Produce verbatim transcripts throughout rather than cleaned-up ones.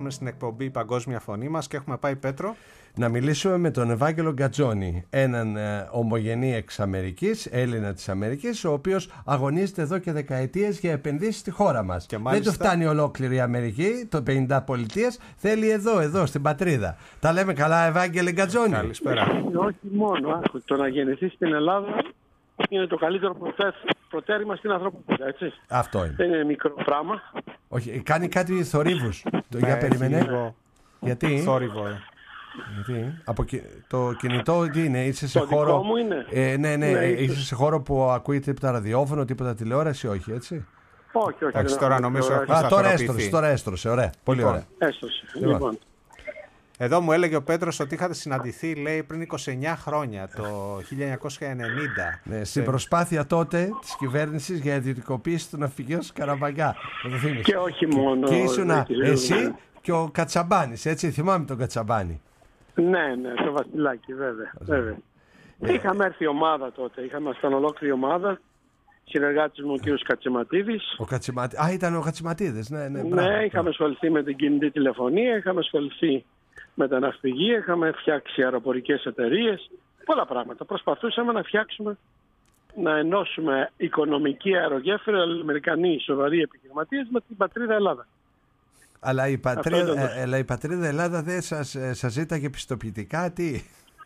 συνεχίζουμε στην εκπομπή «Η Παγκόσμια Φωνή» μας και έχουμε πάει, Πέτρο, να μιλήσουμε με τον Ευάγγελο Γκατζόνη, έναν ε, ομογενή εξ Αμερικής, Έλληνα της Αμερικής, ο οποίος αγωνίζεται εδώ και δεκαετίες για επενδύσεις στη χώρα μας. Και μάλιστα... Δεν του φτάνει ολόκληρη η Αμερική, το πενήντα πολιτείες, θέλει εδώ, εδώ, στην πατρίδα. Τα λέμε καλά, Ευάγγελε Γκατζόνη? Καλησπέρα. Όχι μόνο, το να γεννηθεί στην Ελλάδα είναι το καλύτερο προτέρημα στην ανθρωπότητα, έτσι. Αυτό είναι. Δεν είναι μικρό πράγμα. Όχι, κάνει κάτι θορύβους. Για περίμενε. Γιατί? Θόρυβο. Γιατί? Από το κινητό τι είναι, είσαι σε το χώρο. Δικό μου είναι. Ε, ναι, ναι, ναι, είσαι είσαι... σε χώρο που ακούει τίποτα ραδιόφωνο, τίποτα τηλεόραση, όχι, έτσι. Όχι, όχι. Εντάξει, τώρα νομίζω ότι Α, τώρα έστρωσε, τώρα έστρωσε, ωραία. Πολύ λοιπόν, ωραία. Έστρωσε. Λοιπόν. λοιπόν. Εδώ μου έλεγε ο Πέτρος ότι είχατε συναντηθεί, λέει, πριν είκοσι εννιά χρόνια, το χίλια εννιακόσια ενενήντα. Ναι, στην προσπάθεια τότε της κυβέρνησης για ιδιωτικοποίηση του ναυπηγείου Σκαραβαγιά. Και όχι μόνο. Και ήσουν εσύ και ο Κατσαμπάνης, έτσι, θυμάμαι τον Κατσαμπάνη. Ναι, ναι, το Βασιλάκι, βέβαια. βέβαια. Ε, είχαμε έρθει ομάδα τότε, είχαμε στην ολόκληρη ομάδα. Συνεργάτης μου ο κ. Κατσιματίδης. Ο Κατσιματ... Α, ήταν ο Κατσιματίδης, ναι, ναι. Ναι, μπράβο. είχαμε ασχοληθεί με την κινητή τηλεφωνία, είχαμε ασχοληθεί με τα ναυπηγεία, είχαμε φτιάξει αεροπορικές εταιρείες, πολλά πράγματα. Προσπαθούσαμε να φτιάξουμε, να ενώσουμε οικονομική αερογέφυρα, Αμερικανοί σοβαροί επιχειρηματίες με την πατρίδα Ελλάδα. Αλλά η πατρίδα, ε, η πατρίδα Ελλάδα δεν σας, σας ζήταγε πιστοποιητικά, τι?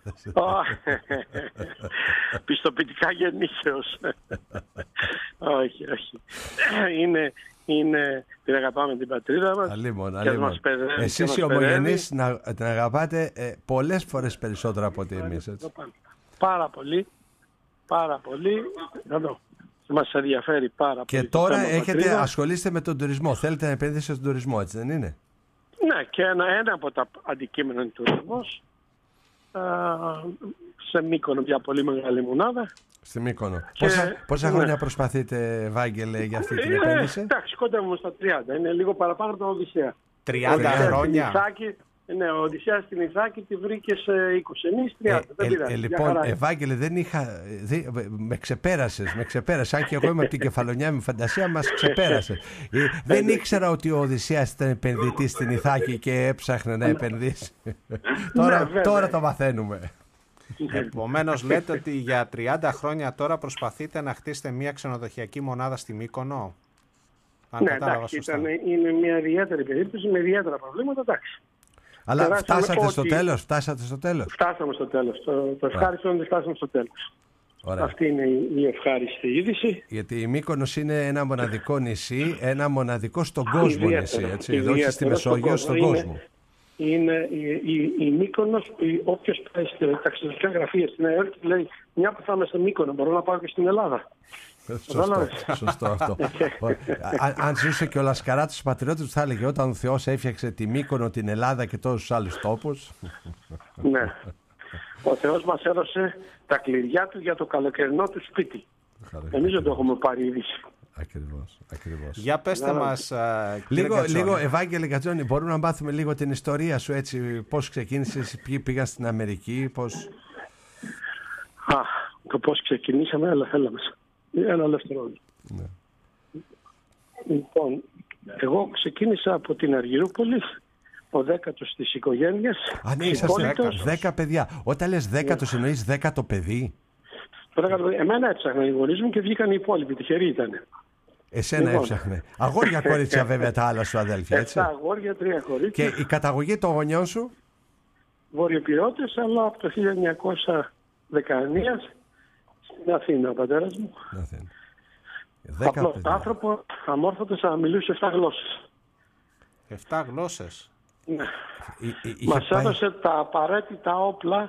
Πιστοποιητικά γεννήσεως. Όχι, όχι. Είναι, είναι, την αγαπάμε την πατρίδα μας. Αλίμον, αλίμον. Εσείς οι ομογενείς να την αγαπάτε ε, πολλές φορές περισσότερο από ότι εμείς, έτσι. Πάρα πολύ, πάρα πολύ. Εδώ. Μας ενδιαφέρει πάρα και πολύ. Και τώρα έχετε, ασχολείστε με τον τουρισμό. Θέλετε να επενδύσετε στον τουρισμό, έτσι δεν είναι? Ναι, και ένα, ένα από τα αντικείμενα είναι τουρισμός. Σε Μύκονο, μια πολύ μεγάλη μονάδα. Στη Μύκονο. Και... Πόσα, πόσα ναι. χρόνια προσπαθείτε, Ευάγγελε, για αυτή την ε, επένδυση? Εντάξει, κοντεύουμε στα τριάντα. Είναι λίγο παραπάνω από τον Οδυσσέα. τριάντα χρόνια. Ναι, ο Οδυσσέας στην Ιθάκη τη βρήκε σε είκοσι, εμείς τριάντα. Ε, δεν ε, ε, λοιπόν, Ευάγγελε, δεν είχα. Δε, με ξεπέρασες, με ξεπέρασες. Αν και εγώ είμαι από την Κεφαλονιά με φαντασία, μας ξεπέρασες. ε, δεν ήξερα ότι ο Οδυσσέας ήταν επενδυτής στην Ιθάκη και έψαχνε να επενδύσει. τώρα, ναι, τώρα το μαθαίνουμε. Επομένως, λέτε ότι για τριάντα χρόνια τώρα προσπαθείτε να χτίσετε μια ξενοδοχειακή μονάδα στη Μύκονο. Αν ναι, εντάξει, ήταν, είναι μια ιδιαίτερη περίπτωση με ιδιαίτερα προβλήματα, εντάξει. Αλλά Περάσαμε φτάσατε ότι... στο τέλος, φτάσατε στο τέλος. Φτάσαμε στο τέλος. Το, το ευχάριστο είναι ότι φτάσαμε στο τέλος. Ωραία. Αυτή είναι η ευχάριστη είδηση. Γιατί η Μύκονος είναι ένα μοναδικό νησί, ένα μοναδικό στον κόσμο νησί, έτσι, εδώ όχι στη Μεσόγειο, στον είναι, κόσμο. Είναι η, η, η Μύκονος, όποιος πάει στα ταξιδιωτικά γραφεία στην Νέα Υόρκη λέει μια που θα είμαι στο Μύκονο, μπορώ να πάω και στην Ελλάδα. Σωστό, σωστό αυτό. αν, αν ζούσε και ο Λασκαράτος ο πατριώτης θα έλεγε όταν ο Θεός έφτιαξε τη Μύκονο, την Ελλάδα και τόσους άλλους τόπους. Ναι. Ο Θεός μας έδωσε τα κλειδιά του για το καλοκαιρινό του σπίτι. Εμείς δεν το έχουμε πάρει είδηση. Ακριβώς, ακριβώς. Για πέστε Άρα, μας α, λίγο, λίγο Ευάγγελε Γκατζόνη, μπορούμε να μάθουμε λίγο την ιστορία σου, έτσι, πώς ξεκίνησες, ποιοι πήγαν στην Αμερική, πώς... Α, το πώς ξεκινήσαμε, αλλά θέλαμε. Ένα δεύτερο. Ναι. Λοιπόν, εγώ ξεκίνησα από την Αργυρούπολη, ο δέκατος της οικογένειας. Α, ναι, είσαστε δέκα παιδιά. Όταν λες δέκατος, ναι. Εννοείς δέκατο παιδί. Εμένα έψαχναν οι γονείς μου και βγήκαν οι υπόλοιποι, τυχεροί ήταν. Εσένα λοιπόν. Έψαχνε. Αγόρια κορίτσια βέβαια τα άλλα σου αδέλφια, έτσι. Εφτά αγόρια, τρία κορίτσια. Και η καταγωγή των γονιών σου? Βορειοπυρώτες, αλλά από το χίλια εννιακόσια δεκαεννιά στην Αθήνα ο πατέρας μου. Απλός άνθρωπο, αμόρφωτος, να μιλούσε εφτά γλώσσες. Εφτά γλώσσες. Ναι. Εί, εί, Μας πάει... έδωσε τα απαραίτητα όπλα,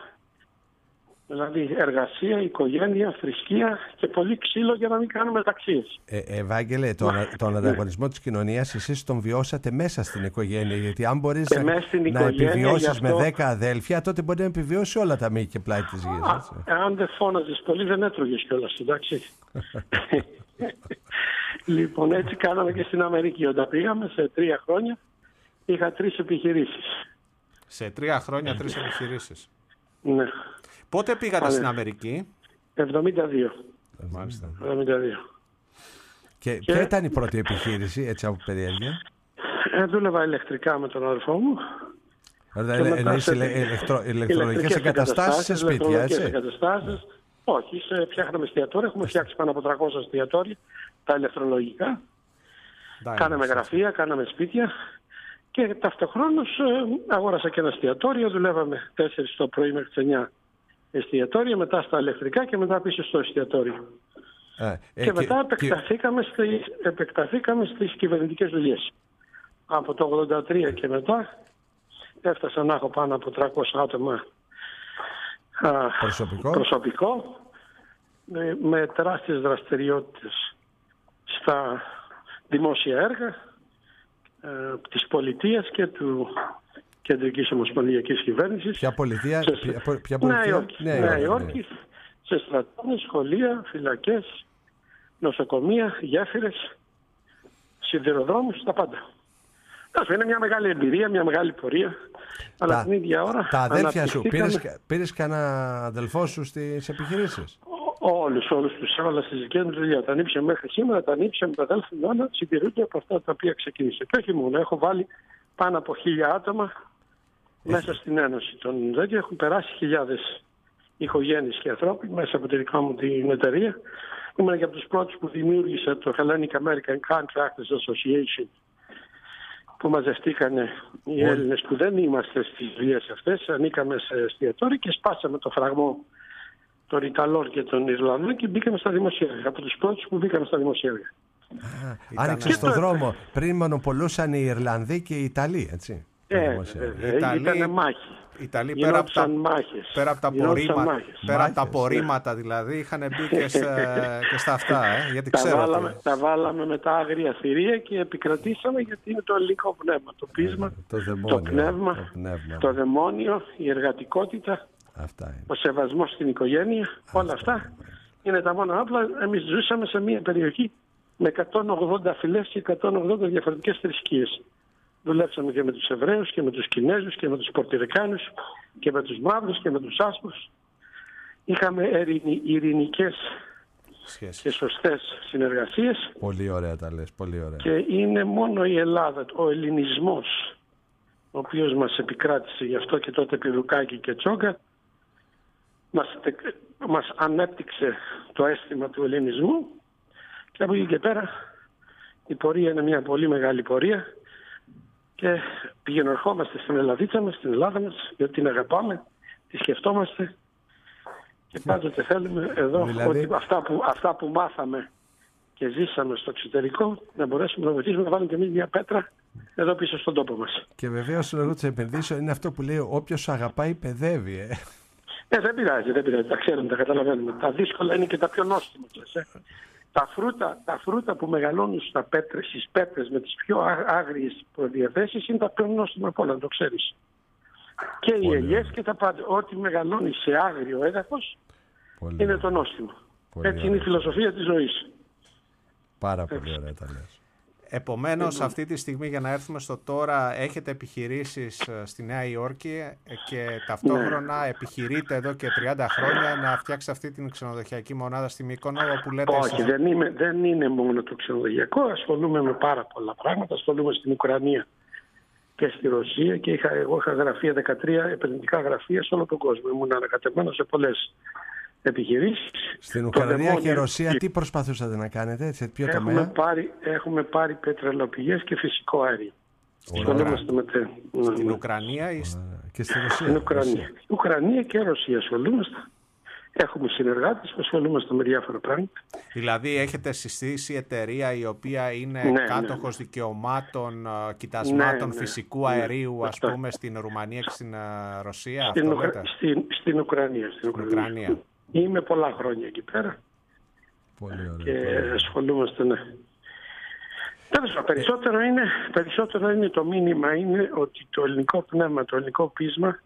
δηλαδή εργασία, οικογένεια, θρησκεία και πολύ ξύλο για να μην κάνουμε ταξίες. Ε, Ευάγγελε, τον, τον ανταγωνισμό της κοινωνίας εσείς τον βιώσατε μέσα στην οικογένεια, γιατί αν μπορείς να, να επιβιώσεις αυτό... με δέκα αδέλφια, τότε μπορεί να επιβιώσει όλα τα μήκη και πλάτη της γης. Αν δεν φώναζες πολύ δεν έτρωγες κιόλας, εντάξει. Λοιπόν, έτσι κάναμε και στην Αμερική. Όταν πήγαμε σε τρία χρόνια είχα τρεις επιχειρήσεις. Σε τρία χρόνια τρεις επιχειρήσεις. Ναι. Πότε πήγατε στην Αμερική? εβδομήντα δύο. Μάλιστα. εβδομήντα δύο. Και, και ποια ήταν η πρώτη επιχείρηση, έτσι από περιέργεια? Ε, δούλευα ηλεκτρικά με τον αδερφό μου. Εννοείς ηλεκτρολογικές εγκαταστάσεις σε σπίτια, έτσι? Εγκαταστάσεις. Όχι, σε φτιάχναμε εστιατόρια. Έχουμε φτιάξει πάνω από τριακόσια εστιατόρια, τα ηλεκτρολογικά. Κάναμε γραφεία, κάναμε σπίτια. Και ταυτοχρόνως ε, αγόρασα και ένα εστιατόριο. Δουλεύαμε τέσσερις το πρωί μέχρι τις εννιά εστιατόρια, μετά στα ηλεκτρικά και μετά πίσω στο εστιατόριο. Ε, ε, και μετά επεκταθήκαμε, και... Στις, επεκταθήκαμε στις κυβερνητικές δουλειές. Από το ογδόντα τρία και μετά έφτασα να έχω πάνω από τριακόσια άτομα α, προσωπικό, προσωπικό με, με τεράστιες δραστηριότητες στα δημόσια έργα ε, της πολιτείας και του Κεντρικής Ομοσπονδιακής Κυβέρνησης. Ποια πολιτεία? Σε, ποια, ποια πολιτεία? Νέα Υόρκη, Νέα Υόρκη, Νέα Υόρκη ναι. Σε στρατώνες, σχολεία, φυλακές, νοσοκομεία, γέφυρες, σιδηροδρόμους, τα πάντα. Είναι μια μεγάλη εμπειρία, μια μεγάλη πορεία. Τα, αλλά την ίδια ώρα. Τα αδέλφια σου, πήρες, πήρες κανένα αδελφό σου στις επιχειρήσεις? Όλους, όλους τους έβαλα στη δική μου δουλειά. Τα νύψε μέχρι σήμερα, τα νύψε με τα αδέλφια μου, όλα συντηρούνται από αυτά τα οποία ξεκίνησε. Και όχι μόνο, έχω βάλει πάνω από χίλια άτομα έχει. μέσα στην Ένωση. Των ΔΕΚ έχουν περάσει χιλιάδες οικογένειες και ανθρώποι μέσα από τη δικά μου την εταιρεία. Ήμουν και από τους πρώτους που δημιούργησα το Hellenic American Contractors Association, που μαζευτήκανε οι yeah. Έλληνες που δεν είμαστε στις δουλειές αυτές, ανήκαμε σε εστιατόρια και σπάσαμε το φραγμό των Ιταλών και των Ιρλανδών και μπήκαμε στα δημοσιεύματα. Από τους πρώτους που μπήκαμε στα δημοσιεύματα. Άνοιξε στον δρόμο. Πριν μονοπολούσαν οι Ιρλανδοί και οι Ιταλοί, έτσι. Ε, ε, ήταν μάχη. Οι Ιταλοί πέρα από τα, πέρα από τα, απορρίμματα, πέρα από τα απορρίμματα δηλαδή είχαν μπει και, σε, και στα αυτά, ε, γιατί τα ξέρω βάλαμε, ότι... τα βάλαμε με τα άγρια θηρία και επικρατήσαμε γιατί είναι το ελληνικό πνεύμα, το πείσμα, ε, το, δαιμόνιο, το πνεύμα, το, πνεύμα. το δαιμόνιο, η εργατικότητα, αυτά είναι. ο σεβασμός στην οικογένεια, αυτά όλα αυτά είναι. είναι τα μόνα όπλα. Εμείς ζούσαμε σε μια περιοχή με εκατόν ογδόντα φυλές και εκατόν ογδόντα διαφορετικές θρησκείες. Δουλέψαμε και με τους Εβραίους και με τους Κινέζους και με τους Πορτιρικάνους και με τους Μαύρους και με τους Άσπρους. Είχαμε ειρηνικές σχέσεις και σωστές συνεργασίες. Πολύ ωραία τα λες, πολύ ωραία. Και είναι μόνο η Ελλάδα, ο ελληνισμός, ο οποίος μας επικράτησε γι' αυτό και τότε Πηδουκάκη και Τσόγκα, μας, μας ανέπτυξε το αίσθημα του ελληνισμού και από εκεί και πέρα η πορεία είναι μια πολύ μεγάλη πορεία. Και πηγαινορχόμαστε στην Ελλαδίτσα μας, στην Ελλάδα μας, γιατί την αγαπάμε, τη σκεφτόμαστε και πάντοτε θέλουμε εδώ δηλαδή... ότι αυτά, που, αυτά που μάθαμε και ζήσαμε στο εξωτερικό να μπορέσουμε να βοηθήσουμε να βάλουμε και εμείς μια πέτρα εδώ πίσω στον τόπο μας. Και βεβαίως ο λόγος της επενδύσεως είναι αυτό που λέει όποιος αγαπάει παιδεύει. Ε. Ε, δεν πειράζει, δεν πειράζει, τα ξέρουμε, τα καταλαβαίνουμε. Τα δύσκολα είναι και τα πιο νόστιμα. Ε. Τα φρούτα, τα φρούτα που μεγαλώνουν στα πέτρες, στις πέτρες με τις πιο άγριες προδιαθέσεις είναι τα πιο νόστιμα από όλα, να το ξέρεις. Και πολύ οι ελιές και τα πάντα. Ό,τι μεγαλώνει σε άγριο έδαφος πολύ είναι το νόστιμο. Πολύ έτσι ωραία. Είναι η φιλοσοφία της ζωής. Πάρα πολύ έτσι. Ωραία τα λες. Επομένως, ε, αυτή τη στιγμή για να έρθουμε στο τώρα, έχετε επιχειρήσεις στη Νέα Υόρκη και ταυτόχρονα ναι. επιχειρείτε εδώ και τριάντα χρόνια να φτιάξετε αυτή την ξενοδοχειακή μονάδα στη Μύκονο που λέτε... Όχι, εσείς... δεν, είμαι, δεν είναι μόνο το ξενοδοχειακό, ασχολούμαι με πάρα πολλά πράγματα, ασχολούμαι στην Ουκρανία και στη Ρωσία και είχα, εγώ είχα γραφεία, δεκατρία επενδυτικά γραφεία σε όλο τον κόσμο. Ήμουν ανακατεμένος σε πολλές επιχειρήσεις. Στην Ουκρανία και Ρωσία τι προσπαθούσατε να κάνετε, σε ποιο έχουμε τομέα? Πάρει, έχουμε πάρει πετρελαιοπηγές και φυσικό αέριο. Ασχολούμαστε με τε... Στην Ουκρανία ή και στη Ρωσία? Στην Ουκρανία. Ουκρανία και Ρωσία ασχολούμαστε. Έχουμε συνεργάτες που ασχολούμαστε με διάφορα πράγματα. Δηλαδή έχετε συστήσει εταιρεία η οποία είναι ναι, κάτοχος ναι. δικαιωμάτων κοιτασμάτων ναι, ναι, φυσικού ναι, αερίου ναι, ας πούμε αυτά. Στην Ρουμανία και στην Ρωσία? Στην, αυτό Ουκρα... στην, στην Ουκρανία. Στην Ουκρανία. Ουκρανία. Είμαι πολλά χρόνια εκεί πέρα. Πολύ ωραία. Και ασχολούμαστε, ναι. Τέλος, περισσότερο είναι, περισσότερο είναι το μήνυμα είναι ότι το ελληνικό πνεύμα, το ελληνικό πείσμα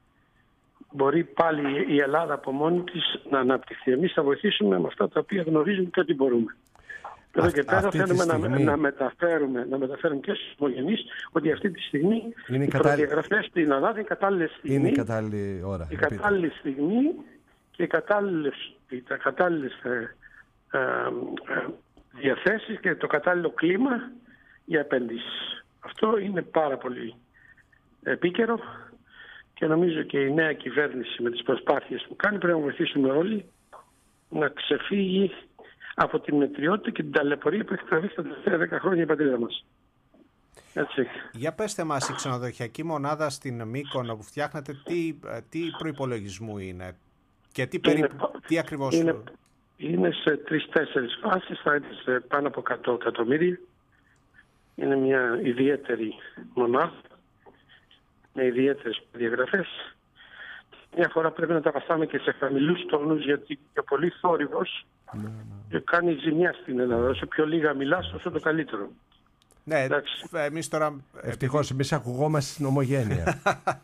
μπορεί πάλι η Ελλάδα από μόνη της να αναπτυχθεί. Εμείς θα βοηθήσουμε με αυτά τα οποία γνωρίζουμε και ό,τι μπορούμε. Εδώ και πέρα θέλουμε στιγμή... να, να, μεταφέρουμε, να μεταφέρουμε και στους ομογενείς ότι αυτή τη στιγμή είναι οι κατάλληλη... προδιαγραφές στην Ελλάδα είναι κατάλληλη στιγμή. Είναι η κατάλληλη ώρα. Η κατάλληλη στιγμή και οι κατάλληλες, τα κατάλληλες ε, ε, ε, διαθέσεις και το κατάλληλο κλίμα για επενδύσεις. Αυτό είναι πάρα πολύ επίκαιρο και νομίζω και η νέα κυβέρνηση με τις προσπάθειες που κάνει πρέπει να βοηθήσουμε όλοι να ξεφύγει από την μετριότητα και την ταλαιπωρία που έχει τραβήξει τα τελευταία δέκα χρόνια η πατρίδα μας. Έτσι. Για πέστε μας, η ξενοδοχειακή μονάδα στην Μύκονο που φτιάχνετε, τι, τι προϋπολογισμού είναι και τι, περί... είναι, τι ακριβώς... Είναι, είναι σε τρεις-τέσσερις φάσεις, θα είναι σε πάνω από εκατό εκατομμύρια. Είναι μια ιδιαίτερη μονάδα, με ιδιαίτερες διαγραφές. Μια φορά πρέπει να τα βαστάμε και σε χαμηλούς τόνους, γιατί και πολύ θόρυβος ναι, ναι. κάνει ζημιά στην Ελλάδα. Όσο πιο λίγα μιλάς, όσο το καλύτερο. Ναι, εμείς τώρα... Ευτυχώς, εμείς ακουγόμαστε στην ομογένεια.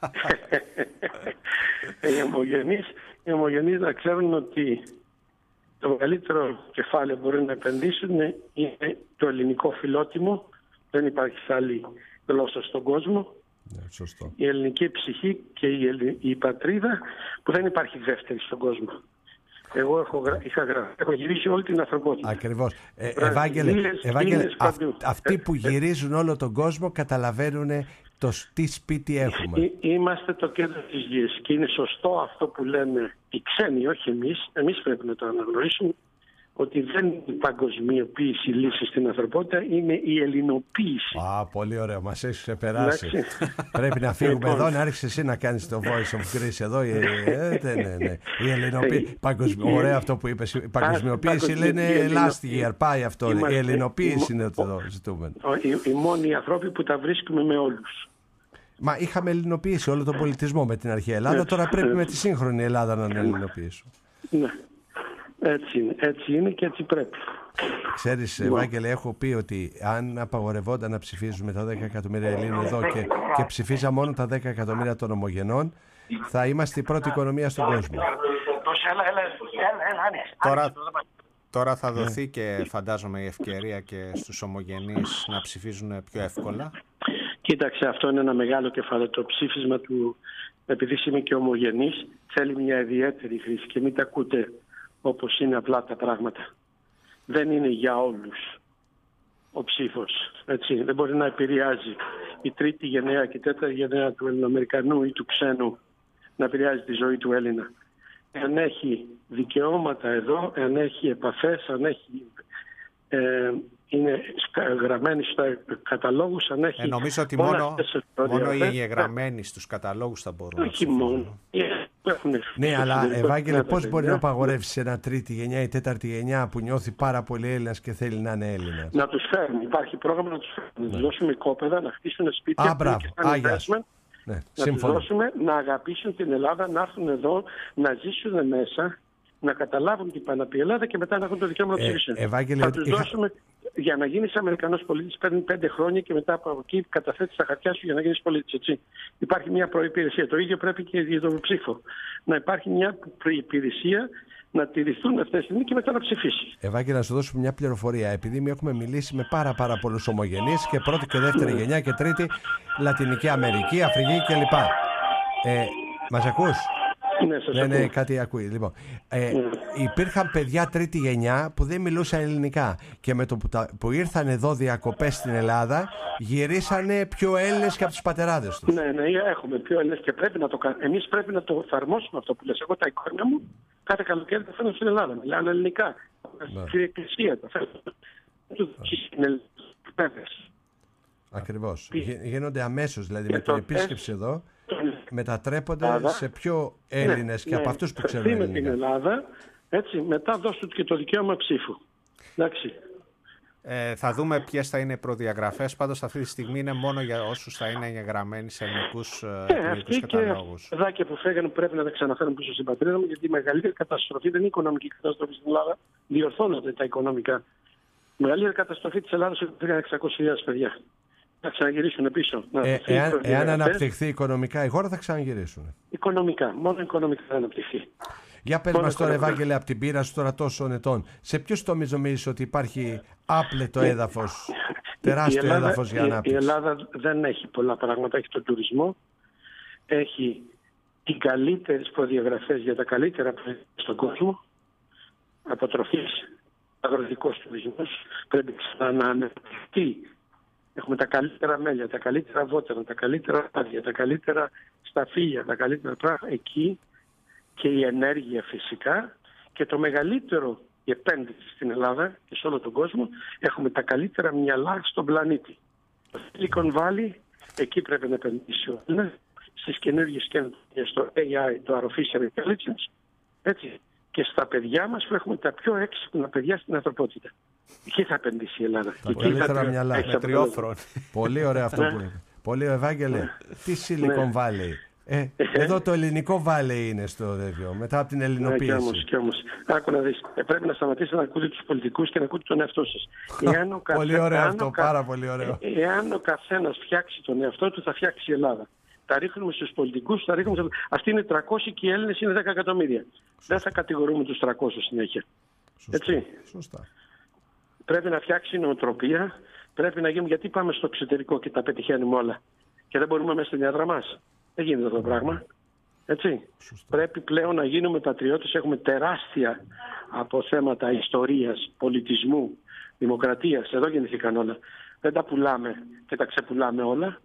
οι, ομογενείς, οι ομογενείς να ξέρουν ότι το μεγαλύτερο κεφάλαιο που μπορούν να επενδύσουν είναι το ελληνικό φιλότιμο. Δεν υπάρχει άλλη γλώσσα στον κόσμο. Ναι, σωστό. Η ελληνική ψυχή και η, Ελλη... η πατρίδα που δεν υπάρχει δεύτερη στον κόσμο. Εγώ έχω, γρα... είχα γρα... έχω γυρίσει όλη την ανθρωπότητα. Ακριβώς. Ε, Ευάγγελε, Ήλες, Ευάγγελε αυ... αυτοί που γυρίζουν όλο τον κόσμο καταλαβαίνουν το τι σπίτι έχουμε. Εί, είμαστε το κέντρο της γης και είναι σωστό αυτό που λένε οι ξένοι, όχι εμείς. Εμείς πρέπει να το αναγνωρίσουμε. Ότι δεν είναι η παγκοσμιοποίηση η λύση στην ανθρωπότητα, είναι η ελληνοποίηση. Α, πολύ ωραίο, μας έχεις ξεπεράσει. Πρέπει να φύγουμε εδώ, να άρχισεις εσύ να κάνεις το voice of Greece εδώ. Ε, ε, ναι, ναι. Η ελληνοποίηση. Παγκοσμιο... Ωραίο αυτό που είπες. Η παγκοσμιοποίηση λένε last year, πάει αυτό. Η ελληνοποίηση είναι το ζητούμενο. Οι μόνοι άνθρωποι που τα βρίσκουμε με όλους. Μα είχαμε ελληνοποίηση όλο τον πολιτισμό με την αρχαία Ελλάδα, τώρα πρέπει με τη σύγχρονη Ελλάδα να ελληνοποιήσουμε. Ναι. Έτσι είναι, έτσι είναι και έτσι πρέπει. Ξέρεις, Ευάγγελε, έχω πει ότι αν απαγορευόταν να ψηφίζουμε τα δέκα εκατομμύρια Ελλήνων εδώ και, και ψηφίζα μόνο τα δέκα εκατομμύρια των ομογενών, θα είμαστε η πρώτη οικονομία στον κόσμο. Τώρα, τώρα θα δοθεί και φαντάζομαι η ευκαιρία και στους ομογενείς να ψηφίζουν πιο εύκολα. Κοίταξε, αυτό είναι ένα μεγάλο κεφάλαιο. Το ψήφισμα του, επειδή είμαι και ομογενής, θέλει μια ιδιαίτερη χρήση και μην τα ακούτε όπως είναι απλά τα πράγματα. Δεν είναι για όλους ο ψήφος. Έτσι. Δεν μπορεί να επηρεάζει η τρίτη γενναία και η τέταρτη γενναία του Ελληνοαμερικανού ή του ξένου να επηρεάζει τη ζωή του Έλληνα. Αν έχει δικαιώματα εδώ, αν έχει επαφές, αν έχει... Ε, είναι γραμμένοι στους καταλόγους, αν έχει... Ε, νομίζω ότι μόνο, μόνο οι εγγεγραμμένοι στους καταλόγους θα μπορούν. Όχι μόνο. Ναι, αλλά Ευάγγελε, πώς μπορεί να απαγορεύσει ένα τρίτη γενιά ή τέταρτη γενιά που νιώθει πάρα πολύ Έλληνας και θέλει να είναι Έλληνας? Να τους φέρνει. Υπάρχει πρόγραμμα να τους φέρνει. Να τους δώσουμε κόπεδα, να χτίσουν σπίτια. Α, μπράβο. Ναι, να τους δώσουμε να αγαπήσουν την Ελλάδα, να έρθουν εδώ, να ζήσουν μέσα, να καταλάβουν τι πάει να πει η Ελλάδα και μετά να έχουν το δικαίωμα να ψηφίσουν. Ε, θα τους είχα... δώσουμε, για να γίνεις Αμερικανός πολίτης παίρνει πέντε χρόνια και μετά από εκεί καταθέτεις τα χαρτιά σου για να γίνεις πολίτης. Έτσι. Υπάρχει μια προϋπηρεσία. Το ίδιο πρέπει και για τον ψήφο. Να υπάρχει μια προϋπηρεσία, να τηρηθούν αυτές τις στιγμές και μετά να ψηφίσει. Ευάγγελε, να σου δώσουμε μια πληροφορία. Επειδή έχουμε μιλήσει με πάρα, πάρα πολλούς ομογενείς και πρώτη και δεύτερη γενιά και τρίτη, Λατινική Αμερική, Αφρική κλπ. Ε, μας ακούς? Ναι, σας ναι, ναι, κάτι ακούει. Λοιπόν, ε, ναι. Υπήρχαν παιδιά τρίτη γενιά που δεν μιλούσαν ελληνικά και με το που, τα, που ήρθαν εδώ διακοπές στην Ελλάδα γυρίσανε πιο Έλληνες και από τους πατεράδες τους. Ναι, ναι, έχουμε πιο Έλληνες και πρέπει να το κάνουμε. Εμείς πρέπει να το εφαρμόσουμε αυτό που λες. Εγώ τα εικόνα μου κάθε καλοκαίρι τα φέρνω στην Ελλάδα. Μιλάνε ελληνικά. Στην εκκλησία τα φέρνω. Ακριβώς. Γίνονται αμέσως, δηλαδή με την επίσκεψη εδώ. Μετατρέπονται σε πιο Έλληνες ναι, και ναι, από αυτούς που ξέρουν ελληνικά. Με την Ελλάδα, έτσι, μετά δώσουν και το δικαίωμα ψήφου. Εντάξει. Ε, θα δούμε ποιες θα είναι οι προδιαγραφές. Πάντως αυτή τη στιγμή είναι μόνο για όσους θα είναι εγγεγραμμένοι σε ελληνικούς ε, καταλόγους. Και παιδάκια που φέγανε πρέπει να τα ξαναφέρουν πίσω στην πατρίδα μου, γιατί η μεγαλύτερη καταστροφή δεν είναι η οικονομική καταστροφή στην Ελλάδα. Διορθώνονται τα οικονομικά. Η μεγαλύτερη καταστροφή της Ελλάδας είναι ότι εξακόσιες χιλιάδες παιδιά. Θα ξαναγυρίσουν πίσω. Ε, εάν, εάν αναπτυχθεί οικονομικά η χώρα θα ξαναγυρίσουν. Οικονομικά, μόνο οικονομικά θα αναπτυχθεί. Για πες μας τώρα, Ευάγγελε, από την πείρα σου τώρα τόσων ετών, σε ποιους τομείς νομίζεις ότι υπάρχει άπλετο έδαφος, τεράστιο η Ελλάδα, έδαφος για ανάπτυξη? Η Ελλάδα δεν έχει πολλά πράγματα, έχει τον τουρισμό, έχει τις καλύτερες προδιαγραφές για τα καλύτερα προϊόντα στον κόσμο, αποτροφής, αγροτικός τουρισμός, πρέπει να αναπτυχθεί Έχουμε τα καλύτερα μέλια, τα καλύτερα βότανα, τα καλύτερα άδεια, τα καλύτερα σταφύλια, τα καλύτερα πράγματα. Εκεί και η ενέργεια φυσικά και το μεγαλύτερο, η επένδυση στην Ελλάδα και σε όλο τον κόσμο, έχουμε τα καλύτερα μυαλά στον πλανήτη. Το Silicon Valley, εκεί πρέπει να επενδύσει ο Έλληνας, στις καινούργιες καινοτομίες, στο έι άι, το Artificial Intelligence, έτσι, και στα παιδιά μας που έχουμε τα πιο έξυπνα παιδιά στην ανθρωπότητα. Εκεί θα επενδύσει η Ελλάδα. Τα καλύτερα μυαλά. Με τριόφρον. Πολύ ωραίο αυτό που λέτε. Πολύ ωραίο, Ευάγγελε. Τι Silicon Valley. Ε, εδώ το ελληνικό Valley είναι στο δεδομένο, μετά από την ελληνοποίηση. Ναι, κι όμως, κι όμως. Άκου να δεις. Ε, πρέπει να σταματήσετε να ακούτε τους πολιτικούς και να ακούτε τον εαυτό σας. Καθέ... πολύ ωραίο αυτό, κα... πάρα πολύ ωραίο. Ε, εάν ο καθένας φτιάξει τον εαυτό του, θα φτιάξει η Ελλάδα. Τα ρίχνουμε στους πολιτικούς, τα ρίχνουμε... Αυτοί είναι τριακόσιοι και οι Έλληνες είναι δέκα εκατομμύρια. Δεν θα κατηγορούμε τους τριακόσιους συνέχεια. Σωστά. Έτσι. Σωστά. Πρέπει να φτιάξει νοοτροπία, πρέπει να γίνουμε. Γιατί πάμε στο εξωτερικό και τα πετυχαίνουμε όλα και δεν μπορούμε μέσα στην έδρα μας. Δεν γίνεται αυτό το πράγμα. Έτσι. Σωστά. Πρέπει πλέον να γίνουμε πατριώτες. Έχουμε τεράστια από θέματα ιστορίας, πολιτισμού, δημοκρατίας. Εδώ γεννηθήκαν όλα. Δεν τα πουλάμε και τα ξεπουλάμε όλα.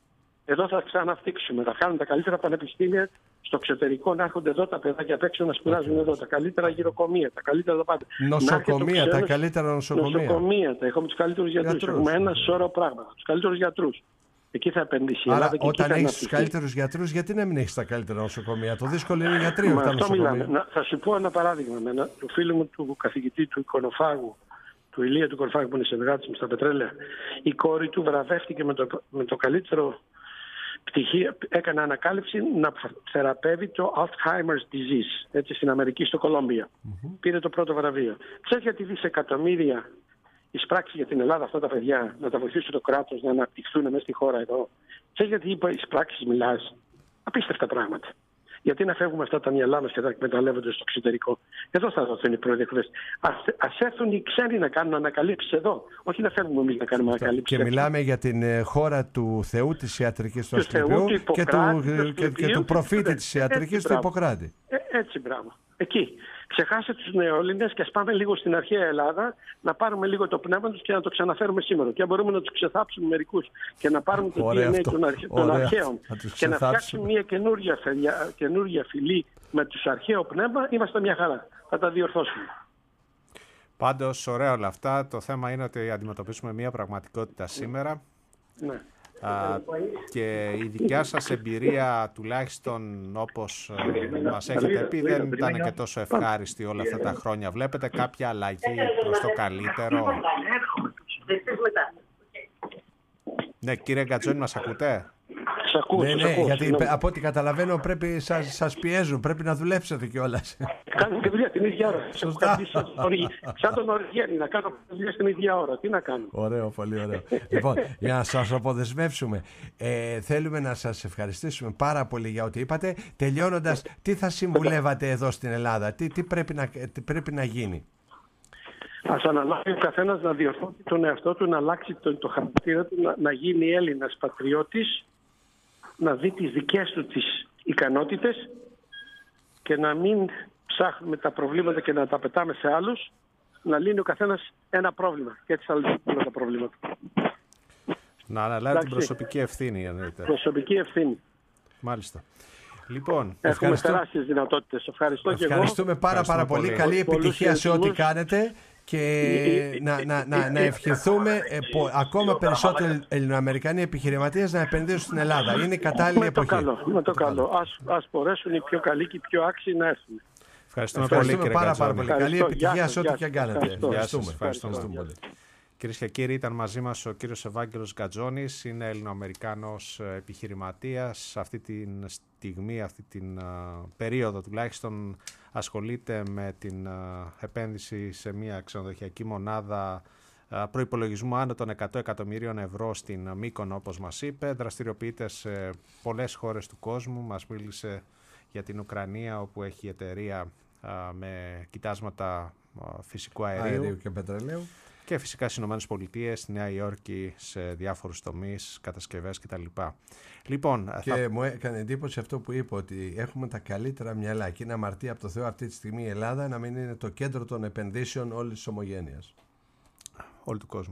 Εδώ θα ξαναφτύξουμε. Θα κάνουμε τα καλύτερα πανεπιστήμια στο εξωτερικό, να έρχονται εδώ τα παιδάκια απ' έξω να σπουδάζουν εδώ. Τα καλύτερα γυροκομεία, τα καλύτερα τα πάντα. Νοσοκομεία, τα ξένος, καλύτερα νοσοκομεία. Νοσοκομεία, τα έχουμε τους καλύτερους γιατρούς. Έχουμε ένα σώρο πράγματα. Τους καλύτερους γιατρούς. Εκεί θα επενδύσει. Άρα, Ελλάδα, όταν έχει τους καλύτερους γιατρούς, γιατί να μην έχει τα καλύτερα νοσοκομεία? Το δύσκολο είναι οι γιατροί. Μα αυτό μιλάμε. Να, θα σου πω ένα παράδειγμα. Με ένα, του φίλου μου, του καθηγητή του Οικονοφάγου, του Ηλία του Κορφάγου, που είναι συνεργάτης μου στα πετρέλαια, η κόρη του βραβεύτηκε με το, με το καλύτερο πτυχίο. Έκανε ανακάλυψη να θεραπεύει το Alzheimer's disease, έτσι, στην Αμερική, στο Κολόμπια. Mm-hmm. Πήρε το πρώτο βραβείο. Ξέρεις γιατί δισεκατομμύρια εισπράξει για την Ελλάδα αυτά τα παιδιά, να τα βοηθήσει το κράτος να αναπτυχθούν μέσα στη χώρα εδώ? Ξέρεις γιατί είπα εισπράξεις μιλάς? Απίστευτα πράγματα. Γιατί να φεύγουμε αυτά τα μυαλά μας και τα εκμεταλλεύονται στο εξωτερικό? Εδώ θα δοθούν οι προεδρεύσεις. Ας έρθουν οι ξένοι να κάνουν ανακαλύψεις εδώ. Όχι να φεύγουμε εμείς να κάνουμε ανακαλύψεις. Και μιλάμε για την χώρα του Θεού της ιατρικής του Ασκληπιού και του, και, και του προφήτη της ιατρικής του Ιπποκράτη. Ε, έτσι, μπράβο. Εκεί. Ξεχάστε τους νεοέλληνες και ας πάμε λίγο στην αρχαία Ελλάδα, να πάρουμε λίγο το πνεύμα τους και να το ξαναφέρουμε σήμερα. Και αν μπορούμε να τους ξεθάψουμε μερικούς και να πάρουμε το ντι εν έι των, αρχ... των αρχαίων και να φτιάξουμε μια καινούργια, φελιά, καινούργια φυλή με τους αρχαίο πνεύμα, είμαστε μια χαρά. Θα τα διορθώσουμε. Πάντως, ωραία όλα αυτά. Το θέμα είναι ότι αντιμετωπίσουμε μια πραγματικότητα σήμερα. Ναι. Α, και η δικιά σας εμπειρία, τουλάχιστον όπως ε, μας έχετε πει, δεν ήταν και τόσο ευχάριστη όλα αυτά τα χρόνια. Βλέπετε κάποια αλλαγή προς το καλύτερο? Ναι, κύριε Γκατζόνη, μας ακούτε? Σας ακούω, ναι, σας ναι, ακούω, γιατί συγγνώμη. από ό,τι καταλαβαίνω πρέπει σας, σας πιέζουν, πρέπει να δουλέψετε κιόλας. Κάνω και δουλειά την ίδια ώρα. Σωστά. Σαν τον Οργένη, να κάνω δουλειά στην ίδια ώρα. Τι να κάνω. Ωραίο, πολύ ωραίο. Λοιπόν, για να σας αποδεσμεύσουμε, ε, θέλουμε να σας ευχαριστήσουμε πάρα πολύ για ό,τι είπατε. Τελειώνοντας, τι θα συμβουλεύατε εδώ στην Ελλάδα, τι, τι, πρέπει, να, τι πρέπει να γίνει? Ας αναλάβει ο καθένας να διορθώσει τον εαυτό του, να αλλάξει το, το χαρακτήρα του, να, να γίνει Έλληνας πατριώτης, να δει τις δικές του τις ικανότητες και να μην ψάχνουμε τα προβλήματα και να τα πετάμε σε άλλους, να λύνει ο καθένας ένα πρόβλημα και έτσι θα λύνει όλα τα προβλήματα. Να αναλάβει την προσωπική ευθύνη. Εννοείται. Προσωπική ευθύνη. Μάλιστα. Λοιπόν, έχουμε τεράστιες δυνατότητες. Ευχαριστώ και εγώ. Ευχαριστούμε πάρα, πάρα πολύ. πολύ. Καλή επιτυχία σε ό,τι κάνετε και να, να, να, να ευχηθούμε ε, πο, ακόμα περισσότεροι ελληνοαμερικανοί επιχειρηματίες να επενδύσουν στην Ελλάδα. Είναι η κατάλληλη με εποχή. Το καλό, με το καλό. Ας, ας μπορέσουν οι πιο καλοί και οι πιο άξιοι να έρθουν. Ευχαριστούμε, Ευχαριστούμε πολύ, πάρα, πάρα πολύ. Καλή επιτυχία σας, σε ό,τι και κάνετε. Ευχαριστώ. Ευχαριστούμε. Ευχαριστούμε. Ευχαριστούμε πολύ. Κυρίες και κύριοι, ήταν μαζί μας ο κύριος Ευάγγελος Γκατζόνης, είναι Ελληνοαμερικάνος επιχειρηματίας. Σε αυτή τη στιγμή, αυτή την uh, περίοδο τουλάχιστον, ασχολείται με την uh, επένδυση σε μια ξενοδοχειακή μονάδα uh, προϋπολογισμού άνω των εκατό εκατομμύριων ευρώ στην Μύκονο, όπως μας είπε. Δραστηριοποιείται σε πολλές χώρες του κόσμου. Μας μίλησε για την Ουκρανία, όπου έχει εταιρεία uh, με κοιτάσματα uh, φυσικού αερίου, αερίου και πετρελαίου. Και φυσικά στις Ηνωμένες Πολιτείες, στη Νέα Υόρκη, σε διάφορους τομείς, κατασκευές κτλ. Λοιπόν, και θα... μου έκανε εντύπωση αυτό που είπε, ότι έχουμε τα καλύτερα μυαλά και είναι αμαρτία από το Θεό αυτή τη στιγμή η Ελλάδα να μην είναι το κέντρο των επενδύσεων όλης της ομογένειας. Όλου του κόσμου.